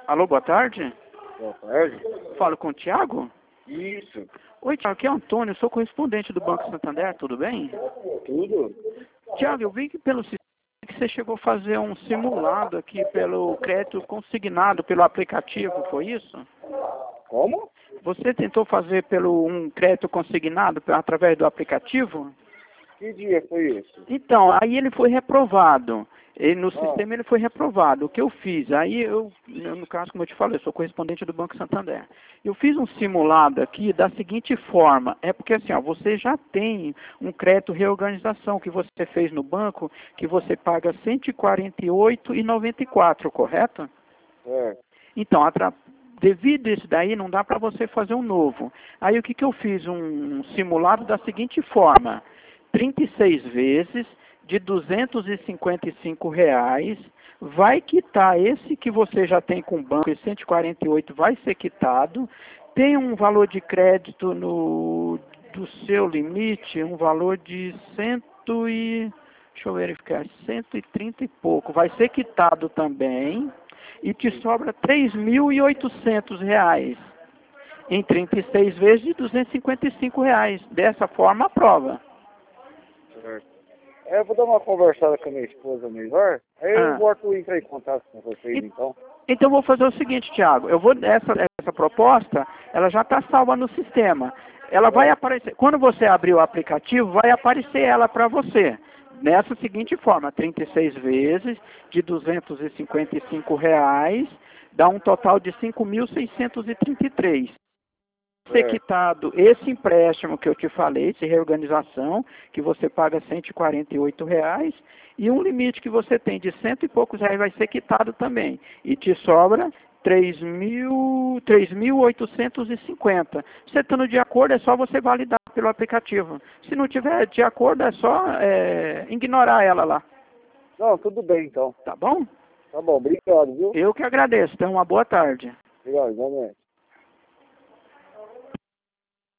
Alô, boa tarde. Boa tarde. Falo com o Thiago? Isso. Oi, Thiago, aqui é Antônio, sou correspondente do Banco Santander, tudo bem? Tudo? Thiago, eu vi que pelo sistema que você chegou a fazer um simulado aqui pelo crédito consignado pelo aplicativo, foi isso? Como? Você tentou fazer pelo um crédito consignado através do aplicativo? Que dia foi isso? Então, aí ele foi reprovado. No sistema ele foi reprovado. O que eu fiz? Aí no caso, como eu te falei, eu sou correspondente do Banco Santander. Eu fiz um simulado aqui da seguinte forma. É porque assim, ó, você já tem um crédito reorganização que você fez no banco, que você paga R$ 148,94, correto? É. Então, devido a isso daí, não dá para você fazer um novo. Aí o que eu fiz? Um simulado da seguinte forma. 36 vezes de R$ 255, vai quitar esse que você já tem com o banco, esse 148 vai ser quitado, tem um valor de crédito do seu limite, um valor de deixa eu verificar, 130 e pouco, vai ser quitado também, e te sobra R$ 3.800 em 36 vezes de R$ 255. Dessa forma, aprova. Certo. Eu vou dar uma conversada com a minha esposa melhor. Aí eu volto a entrar em contato com vocês, então. Então vou fazer o seguinte, Thiago. Essa proposta, ela já está salva no sistema. Ela vai aparecer. Quando você abrir o aplicativo, vai aparecer ela para você. Nessa seguinte forma, 36 vezes de R$ 255, dá um total de R$ 5.633. Ser quitado esse empréstimo que eu te falei, de reorganização, que você paga R$ 148, e um limite que você tem de cento e poucos reais vai ser quitado também. E te sobra 3.850. Você estando de acordo, é só você validar pelo aplicativo. Se não tiver de acordo, é só ignorar ela lá. Não, tudo bem, então. Tá bom? Tá bom, obrigado, viu? Eu que agradeço. Tenha uma boa tarde. Obrigado, igualmente.